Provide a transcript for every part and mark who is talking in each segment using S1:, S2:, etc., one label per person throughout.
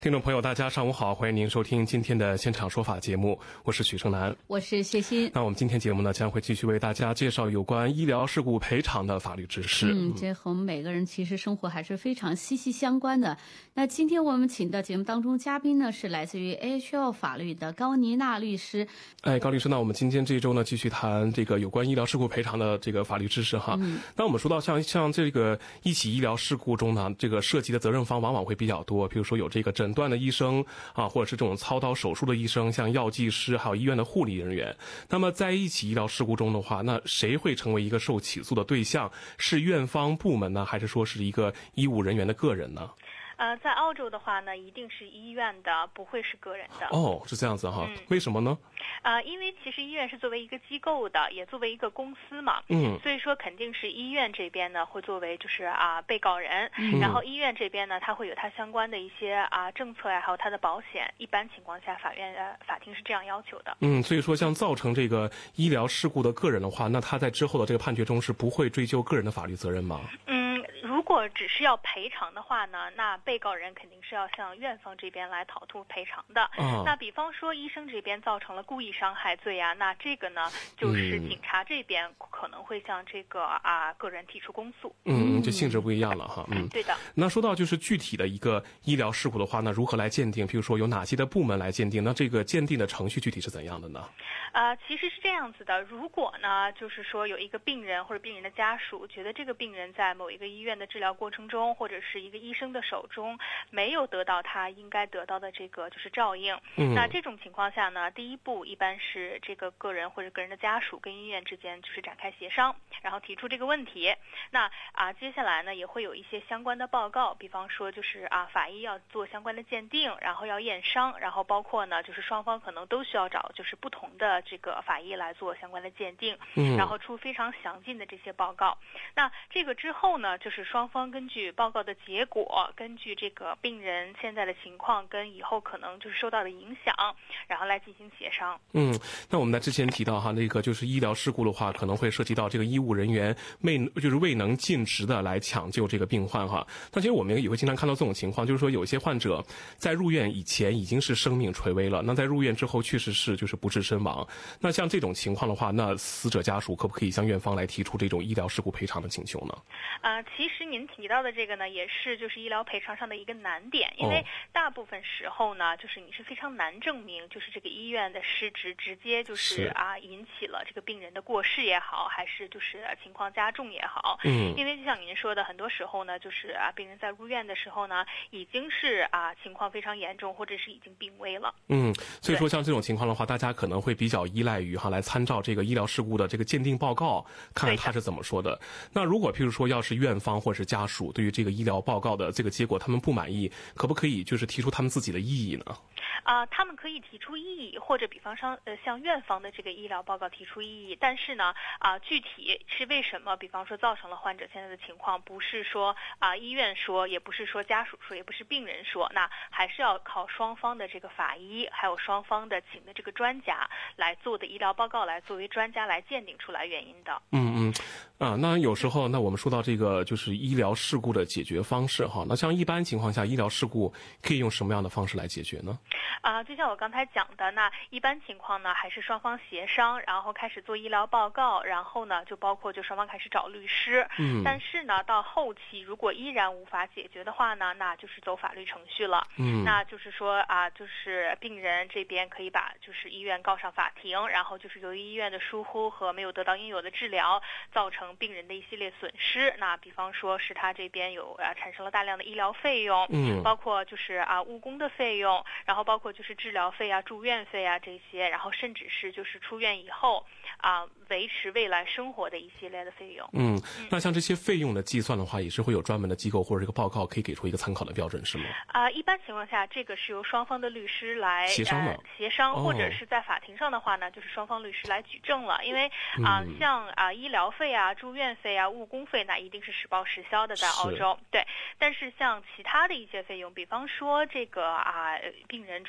S1: 听众朋友大家上午好，欢迎您收听今天的现场说法节目，我是许胜男，
S2: 我是谢欣。
S1: 那我们今天节目呢，将会继续为大家介绍有关医疗事故赔偿的法律知识。
S2: 这和我们每个人其实生活还是非常息息相关的。那今天我们请到节目当中嘉宾呢，是来自于 AHL 法律的高妮娜律师。
S1: 高律师，那我们今天这一周呢，继续谈这个有关医疗事故赔偿的这个法律知识哈。那我们说到像这个一起医疗事故中呢，这个涉及的责任方往往会比较多，比如说有这个诊断的医生啊，或者是这种操刀手术的医生，像药剂师，还有医院的护理人员。那么在一起医疗事故中的话，那谁会成为一个受起诉的对象？是院方部门呢，还是说是一个医务人员的个人呢？
S3: 在澳洲的话呢，一定是医院的，不会是个人的。
S1: 哦，是这样子哈。为什么呢？
S3: 因为其实医院是作为一个机构的，也作为一个公司嘛。所以说肯定是医院这边呢会作为就是被告人，然后医院这边呢它会有它相关的一些政策呀，还有它的保险。一般情况下，法庭是这样要求的。
S1: 所以说像造成这个医疗事故的个人的话，那他在之后的这个判决中是不会追究个人的法律责任吗？
S3: 如果只是要赔偿的话呢，那被告人肯定是要向院方这边来讨吐赔偿的。那比方说医生这边造成了故意伤害罪啊，那这个呢就是警察这边可能会向这个个人提出公诉。
S1: 这性质不一样了哈。
S3: 对的。
S1: 那说到就是具体的一个医疗事故的话，那如何来鉴定？譬如说有哪些的部门来鉴定？那这个鉴定的程序具体是怎样的呢？
S3: 其实是这样子的，如果呢就是说有一个病人或者病人的家属觉得这个病人在某一个医院的治疗过程中，或者是一个医生的手中没有得到他应该得到的这个就是照应，那这种情况下呢，第一步一般是这个个人或者个人的家属跟医院之间就是展开协商，然后提出这个问题。那接下来呢也会有一些相关的报告，比方说就是法医要做相关的鉴定，然后要验伤，然后包括呢就是双方可能都需要找就是不同的这个法医来做相关的鉴定，然后出非常详尽的这些报告。那这个之后呢，就是双方根据报告的结果，根据这个病人现在的情况跟以后可能就是受到的影响，然后来进行协商。
S1: 那我们在之前提到哈，那个就是医疗事故的话，可能会涉及到这个医务人员未能尽职的来抢救这个病患哈。但其实我们也会经常看到这种情况，就是说有些患者在入院以前已经是生命垂危了，那在入院之后确实是就是不治身亡。那像这种情况的话，那死者家属可不可以向院方来提出这种医疗事故赔偿的请求呢？
S3: 其实您提到的这个呢，也是就是医疗赔偿上的一个难点，因为大部分时候呢，就是你是非常难证明，就是这个医院的失职直接就是引起了这个病人的过世也好，还是就是情况加重也好。因为就像您说的，很多时候呢，就是病人在入院的时候呢，已经是情况非常严重，或者是已经病危了。
S1: 所以说像这种情况的话，大家可能会比较依赖于来参照这个医疗事故的这个鉴定报告，看看他是怎么说的。那如果譬如说要是院方或者是家属对于这个医疗报告的这个结果他们不满意，可不可以就是提出他们自己的异议呢？
S3: 他们可以提出异议，或者比方说向院方的这个医疗报告提出异议，但是呢具体是为什么比方说造成了患者现在的情况，不是说医院说，也不是说家属说，也不是病人说，那还是要靠双方的这个法医还有双方的请的这个专家来做的医疗报告来作为专家来鉴定出来原因的。
S1: 那有时候那我们说到这个就是医疗事故的解决方式哈，那像一般情况下医疗事故可以用什么样的方式来解决呢？
S3: 就像我刚才讲的，那一般情况呢还是双方协商，然后开始做医疗报告，然后呢就包括就双方开始找律师。但是呢到后期如果依然无法解决的话呢，那就是走法律程序了。那就是说就是病人这边可以把就是医院告上法庭，然后就是由于医院的疏忽和没有得到应有的治疗，造成病人的一系列损失。那比方说是他这边有产生了大量的医疗费用，包括就是误工的费用，然后包括就是治疗费住院费这些，然后甚至是就是出院以后维持未来生活的一系列的费用。
S1: 那像这些费用的计算的话，也是会有专门的机构或者这个报告可以给出一个参考的标准是吗？
S3: 一般情况下这个是由双方的律师来
S1: 协商吗？
S3: 协商，或者是在法庭上的话呢，就是双方律师来举证了。因为像医疗费住院费误工费，那一定是实报实销的在澳洲。对，但是像其他的一些费用，比方说这个病人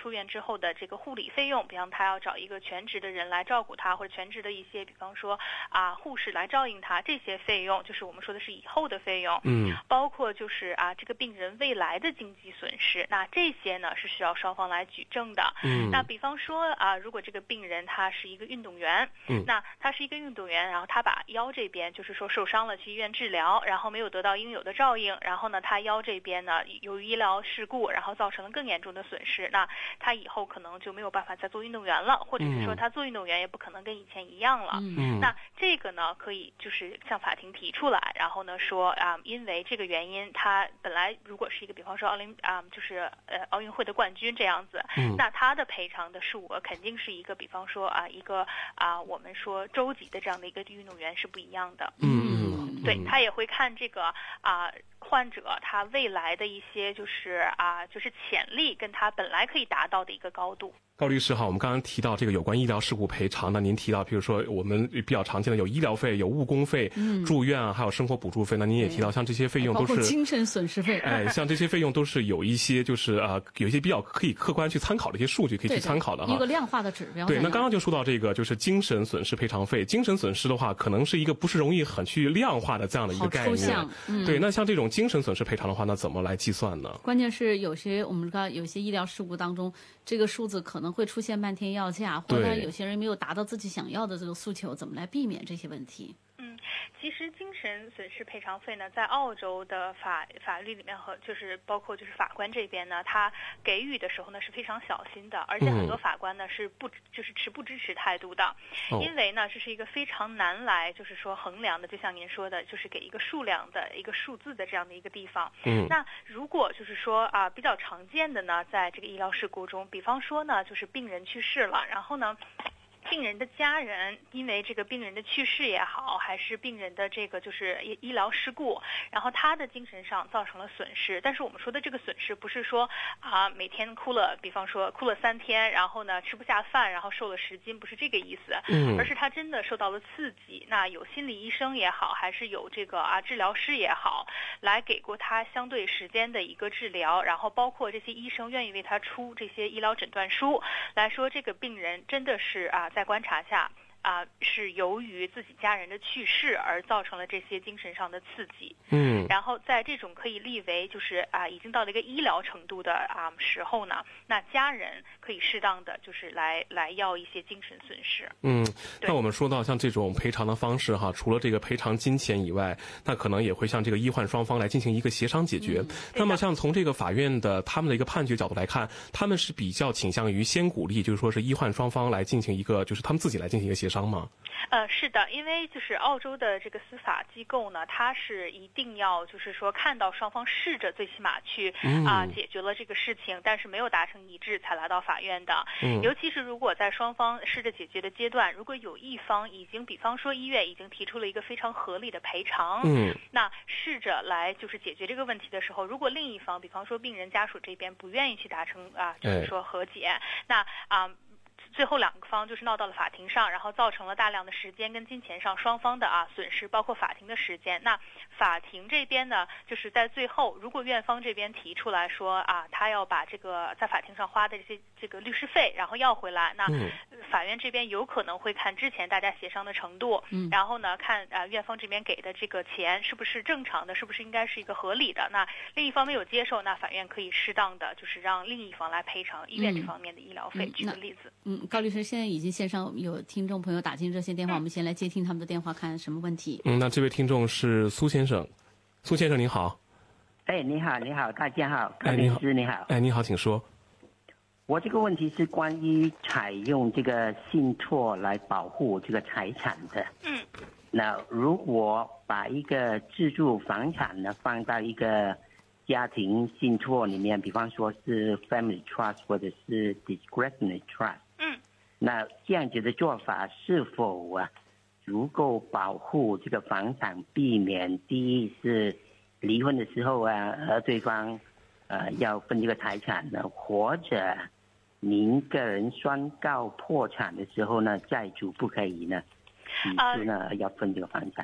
S3: 出院之后的这个护理费用，比方他要找一个全职的人来照顾他，或者全职的一些比方说护士来照应他，这些费用就是我们说的是以后的费用，包括就是这个病人未来的经济损失，那这些呢是需要双方来举证的。那比方说如果这个病人他是一个运动员，那他是一个运动员，然后他把腰这边就是说受伤了去医院治疗，然后没有得到应有的照应，然后呢他腰这边呢由于医疗事故然后造成了更严重的损失，那他以后可能就没有办法再做运动员了，或者是说他做运动员也不可能跟以前一样了。那这个呢可以就是向法庭提出来，然后呢说因为这个原因他本来如果是一个比方说奥运会的冠军这样子，那他的赔偿的数额肯定是一个比方说一个我们说洲级的这样的一个运动员是不一样的。对，他也会看这个患者他未来的一些就是潜力跟他本来可以达到的一个高度。
S1: 高律师哈，我们刚刚提到这个有关医疗事故赔偿呢，您提到比如说我们比较常见的有医疗费、有误工费、住院还有生活补助费，那您也提到像这些费用都是
S2: 包括精神损失费，
S1: 像这些费用都是有一些就是有一些比较可以客观去参考的一些数据可以去参考的哈，
S2: 一个量化的指标。
S1: 对，那刚刚就说到这个就是精神损失赔偿费，精神损失的话可能是一个不是容易很去量化的这样的一个概念。对，那像这种精神损失赔偿的话，那怎么来计算呢？
S2: 关键是我们看有些医疗事故当中，这个数字可能会出现漫天要价，或者有些人没有达到自己想要的这个诉求，怎么来避免这些问题？
S3: 其实精神损失赔偿费呢，在澳洲的法律里面和就是包括就是法官这边呢，他给予的时候呢是非常小心的，而且很多法官呢是持不支持态度的，因为呢这是一个非常难来就是说衡量的，就像您说的，就是给一个数量的一个数字的这样的一个地方。那如果就是说比较常见的呢，在这个医疗事故中，比方说呢就是病人去世了，然后呢病人的家人因为这个病人的去世也好，还是病人的这个就是医疗事故，然后他的精神上造成了损失，但是我们说的这个损失不是说每天哭了，比方说哭了3天，然后呢吃不下饭，然后瘦了10斤，不是这个意思，而是他真的受到了刺激，那有心理医生也好，还是有这个治疗师也好，来给过他相对时间的一个治疗，然后包括这些医生愿意为他出这些医疗诊断书，来说这个病人真的是在观察下是由于自己家人的去世而造成了这些精神上的刺激。然后在这种可以立为就是已经到了一个医疗程度的时候呢，那家人可以适当的就是来要一些精神损失。
S1: 那我们说到像这种赔偿的方式哈，除了这个赔偿金钱以外，那可能也会向这个医患双方来进行一个协商解决。那么像从这个法院的他们的一个判决角度来看，他们是比较倾向于先鼓励就是说是医患双方来进行一个就是他们自己来进行一个协商吗？
S3: 是的，因为就是澳洲的这个司法机构呢，它是一定要就是说看到双方试着最起码去解决了这个事情，但是没有达成一致才来到法院的。尤其是如果在双方试着解决的阶段，如果有一方已经比方说医院已经提出了一个非常合理的赔偿，那试着来就是解决这个问题的时候，如果另一方比方说病人家属这边不愿意去达成就是说和解，那最后两个方就是闹到了法庭上，然后造成了大量的时间跟金钱上双方的损失，包括法庭的时间。那法庭这边呢，就是在最后，如果院方这边提出来说他要把这个在法庭上花的这个律师费，然后要回来，那法院这边有可能会看之前大家协商的程度，然后呢看院方这边给的这个钱是不是正常的，是不是应该是一个合理的。那另一方没有接受，那法院可以适当的就是让另一方来赔偿医院这方面的医疗费。举个例子。
S2: 高律师，现在已经线上有听众朋友打进热线电话，我们先来接听他们的电话，看什么问题。
S1: 那这位听众是苏先生。苏先生您好。
S4: 你好，大家好，高律师你好。
S1: 你好，请说。
S4: 我这个问题是关于采用这个信托来保护这个财产的。那如果把一个自住房产呢放到一个家庭信托里面，比方说是 family trust 或者是 discretionary trust，那这样子的做法是否足够保护这个房产，避免第一是离婚的时候和对方要分这个财产呢，或者您个人宣告破产的时候呢，债主不可以呢提出呢要分这个房产。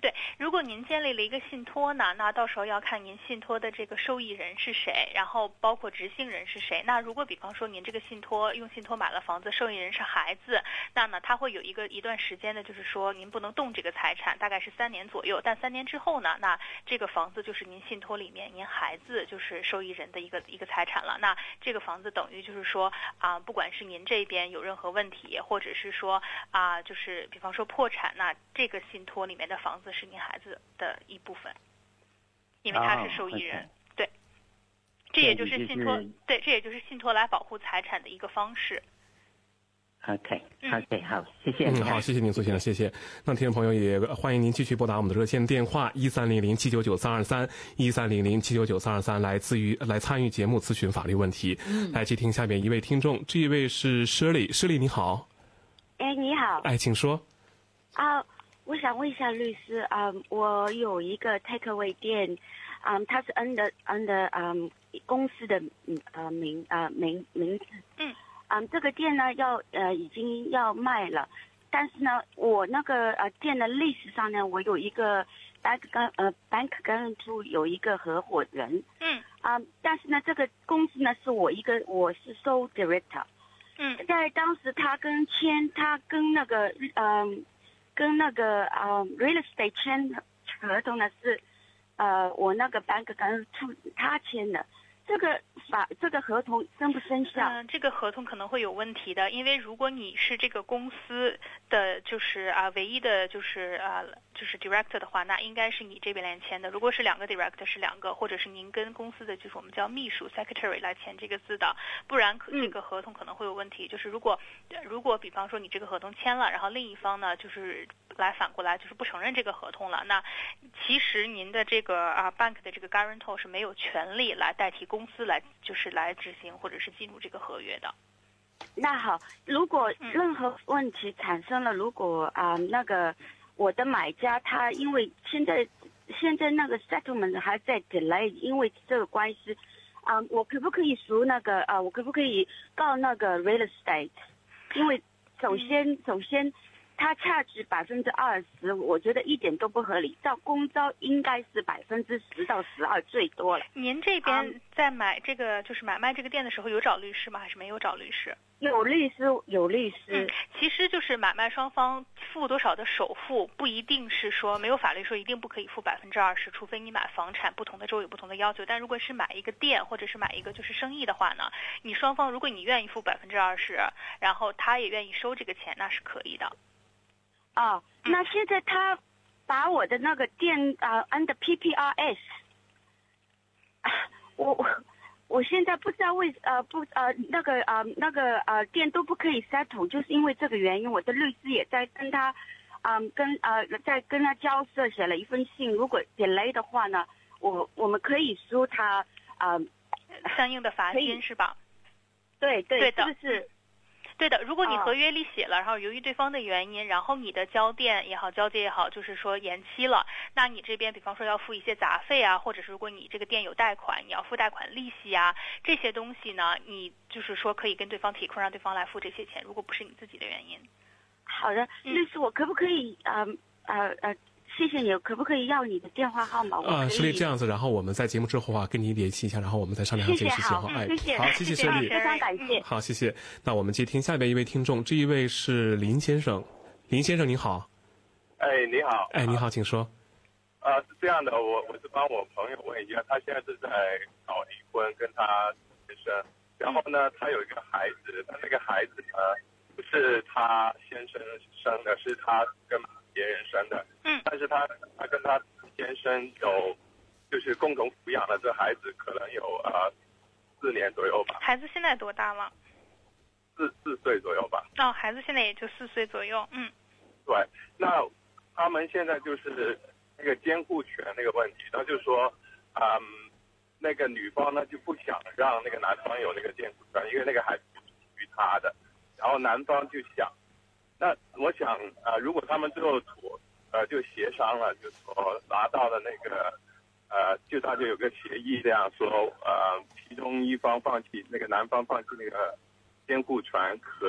S3: 对，如果您建立了一个信托呢，那到时候要看您信托的这个受益人是谁，然后包括执行人是谁。那如果比方说您这个用信托买了房子，受益人是孩子，那呢他会有一段时间呢，就是说您不能动这个财产，大概是3年左右。但3年之后呢，那这个房子就是您信托里面您孩子就是受益人的一个财产了。那这个房子等于就是说不管是您这边有任何问题，或者是说就是比方说破产，那这个信托里面的房子是您孩子的一部分，因为他是受益人。对，这也就是信托，对，这也就是信托来保护财产的一个方式。
S4: OK， 好，谢谢。
S1: 好，谢谢您，苏先生，谢谢。那听众朋友也欢迎您继续拨打我们的热线电话1300-799-323，1300-799-323，来参与节目咨询法律问题。来接听下面一位听众，这一位是 Shirley， 你好。
S5: 哎，你好。
S1: 哎，请说。
S5: 我想问一下律师我有一个 takeaway 店，它是 under 公司的名字。这个店呢已经要卖了，但是呢，我那个店的历史上呢，我有一个 bank guarantor 有一个合伙人。但是呢，这个公司呢是我是 sole director。在当时他跟那个real estate 签合同呢是我那个 bank guarantor 他签的。这个合同生不生效？
S3: 这个合同可能会有问题的，因为如果你是这个公司的就是唯一的就是 director 的话，那应该是你这边来签的。如果是2个 director 是2个，或者是您跟公司的就是我们叫秘书 secretary 来签这个字的，不然这个合同可能会有问题。就是如果比方说你这个合同签了，然后另一方呢就是反过来就是不承认这个合同了，那其实您的这个bank 的这个 guarantor 是没有权利来代替公司来执行或者是进入这个合约的。
S5: 那好，如果任何问题产生了，如果那个我的买家他因为现在那个 settlement 还在 delay， 因为这个官司我可不可以诉我可不可以告那个 real estate？ 因为首先他charge 20%，我觉得一点都不合理。照公招应该是10%到12%最多了。
S3: 您这边在买这个就是买卖这个店的时候有找律师吗？还是没有找律师？
S5: 有律师。
S3: 其实就是买卖双方付多少的首付，不一定是说没有法律说一定不可以付20%，除非你买房产，不同的州有不同的要求。但如果是买一个店或者是买一个就是生意的话呢，你双方如果你愿意付20%，然后他也愿意收这个钱，那是可以的。
S5: 那现在他把我的那个店under PPRS， 我现在不知道那个店都不可以 settle， 就是因为这个原因，我的律师也在跟他在跟他交涉，写了一封信，如果 delay 的话呢，我们可以诉他
S3: 相应的罚金是吧？
S5: 对的，
S3: 是。对的，如果你合约里写了，然后由于对方的原因，然后你的交店也好，交接也好，就是说延期了，那你这边比方说要付一些杂费啊，或者是如果你这个店有贷款，你要付贷款利息啊，这些东西呢，你就是说可以跟对方提供，让对方来付这些钱，如果不是你自己的原因。
S5: 好的，律师，我可不可以谢谢你，可不可以要你的电话号码？
S1: 是这样子，然后我们在节目之后跟你联系一下，然后我们再商量这个事情。好，谢谢Shirley，
S5: 非常感谢。
S1: 好，谢谢。那我们接听下边一位听众，这一位是林先生。林先生您好。
S6: 你好。
S1: 你好，请说。
S6: 是这样的，我是帮我朋友问一下，他现在是在搞离婚，跟他先生，然后呢，他有一个孩子，他那个孩子呢，不是他先生生的，是他跟别人生的。但是他跟他先生有就是共同抚养的这孩子，可能有4年左右吧。
S3: 孩子现在多大了
S6: ？4岁左右吧。
S3: 孩子现在也就4岁左右。
S6: 对，那他们现在就是那个监护权那个问题，他就说那个女方呢就不想让那个男方有那个监护权，因为那个孩子是属于他的，然后男方就想，那我想如果他们最后就协商了，就说拿到了那个就他就有个协议这样说其中一方放弃那个男方放弃那个监护权可以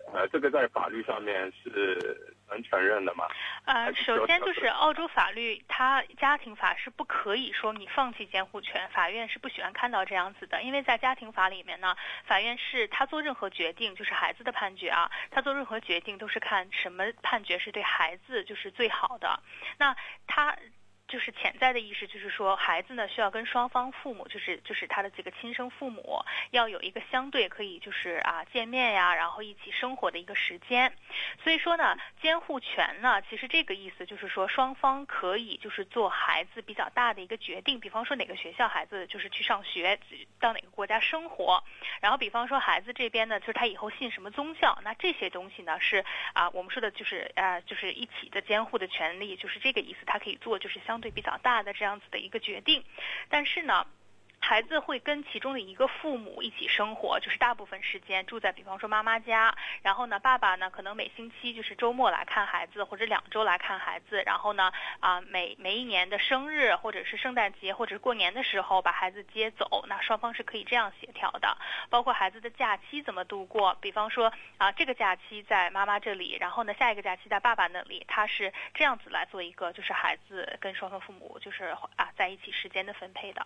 S6: 这个在法律上面是能承认的吗？
S3: 首先就是澳洲法律，它家庭法是不可以说你放弃监护权，法院是不喜欢看到这样子的，因为在家庭法里面呢，法院是他做任何决定，就是孩子的判决啊，他做任何决定都是看什么判决是对孩子就是最好的。那他就是潜在的意识，就是说孩子呢需要跟双方父母，就是他的这个亲生父母要有一个相对可以就是见面呀，然后一起生活的一个时间。所以说呢，监护权呢，其实这个意思就是说双方可以就是做孩子比较大的一个决定，比方说哪个学校孩子就是去上学，到哪个国家生活，然后比方说孩子这边呢，就是他以后信什么宗教，那这些东西呢是我们说的就是一起的监护的权利，就是这个意思，他可以做就是相对比较大的这样子的一个决定。但是呢，孩子会跟其中的一个父母一起生活，就是大部分时间住在比方说妈妈家，然后呢爸呢可能每星期就是周末来看孩子，或者2周来看孩子，然后呢每一年的生日或者是圣诞节或者是过年的时候把孩子接走，那双方是可以这样协调的。包括孩子的假期怎么度过，比方说这个假期在妈妈这里，然后呢下一个假期在爸爸那里，他是这样子来做一个就是孩子跟双方父母就是在一起时间的分配的。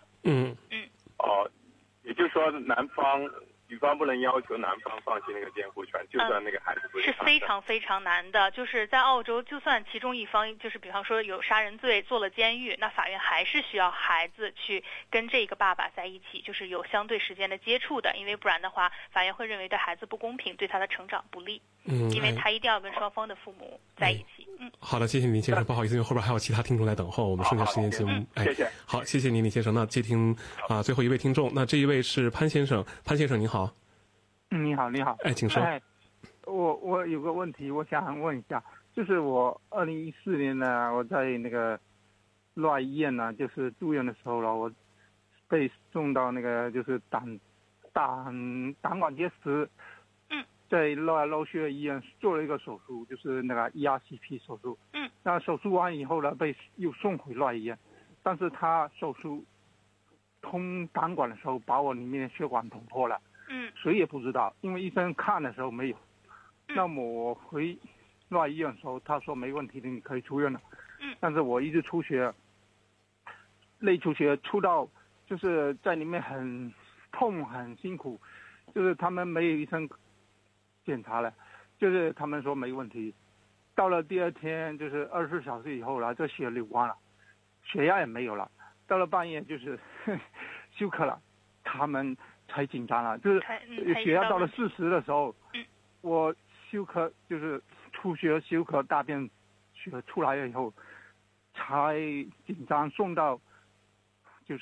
S6: 也就是说女方不能要求男方放弃那个监护权，就算那个孩子不
S3: 是非常非常难的。就是在澳洲，就算其中一方就是比方说有杀人罪坐了监狱，那法院还是需要孩子去跟这个爸爸在一起，就是有相对时间的接触的，因为不然的话法院会认为对孩子不公平，对他的成长不利。因为他一定要跟双方的父母在一起。
S1: 好的，谢谢林先生，不好意思，因为后边还有其他听众来等候，我们剩下时间节目。
S6: 谢谢。
S1: 好，谢谢您，林先生。那接听最后一位听众，那这一位是潘先生，潘先生您好。
S7: 你好。
S1: 请说。
S7: 我有个问题，我想问一下，就是我2014年呢，我在那个洛尔医院呢，就是住院的时候了，我被送到那个就是胆管结石。在洛尔肉血医院做了一个手术，就是那个 ERCP 手术。那手术完以后呢，又送回洛尔医院，但是他手术通胆管的时候，把我里面的血管捅破了。谁也不知道，因为医生看的时候没有。那么我回洛尔医院的时候，他说没问题的，你可以出院了。但是我一直出血，内出血出到就是在里面很痛很辛苦，就是他们没有医生检查了，就是他们说没问题。到了第二天就是24小时以后了，这血流光了，血压也没有了。到了半夜就是休克了，他们才紧张了，就是血压到了40的时候，我休克就是出血休克，大便血出来了以后才紧张，送到就是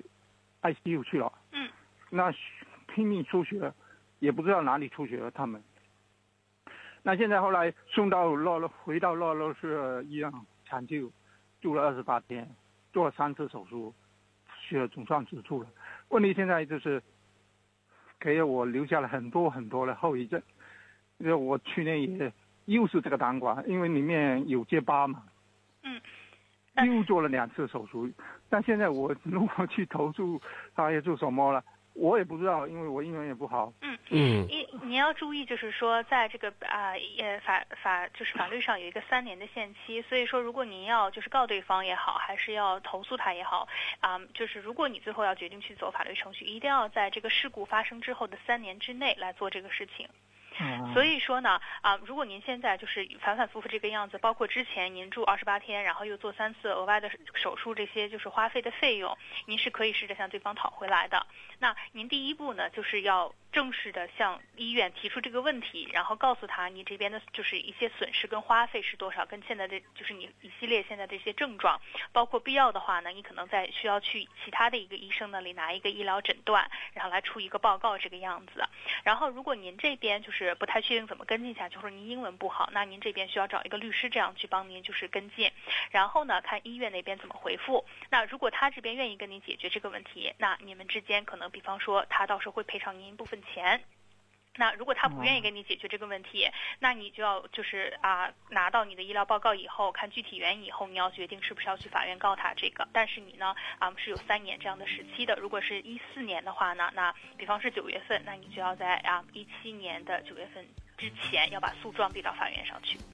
S7: ICU 去了。那拼命出血，也不知道哪里出血了他们。那现在后来送到回到洛洛市医院抢救，住了28天，做了3次手术，血总算止住了。问题现在就是给我留下了很多很多的后遗症。我去年也又是这个胆管，因为里面有结疤嘛，又做了2次手术。但现在我如果去投诉他要做什么了，我也不知道，因为我英文也不好。
S3: 你要注意，就是说，在这个就是法律上有一个3年的限期，所以说，如果您要就是告对方也好，还是要投诉他也好，就是如果你最后要决定去走法律程序，一定要在这个事故发生之后的3年之内来做这个事情。所以说呢，如果您现在就是反反复复这个样子，包括之前您住28天，然后又做3次额外的手术，这些就是花费的费用，您是可以试着向对方讨回来的。那您第一步呢，就是要正式的向医院提出这个问题，然后告诉他你这边的就是一些损失跟花费是多少，跟现在的就是你一系列现在这些症状，包括必要的话呢，你可能需要去其他的一个医生那里拿一个医疗诊断，然后来出一个报告这个样子。然后如果您这边就是不太确定怎么跟进下去，或者您英文不好，那您这边需要找一个律师这样去帮您就是跟进，然后呢看医院那边怎么回复。那如果他这边愿意跟你解决这个问题，那你们之间可能比方说他到时候会赔偿您一部分钱。那如果他不愿意给你解决这个问题，那你就要就是拿到你的医疗报告以后，看具体原因以后，你要决定是不是要去法院告他这个。但是你呢是有3年这样的时期的。如果是14年的话呢，那比方是9月份，那你就要在17年的9月份之前要把诉状递到法院上去。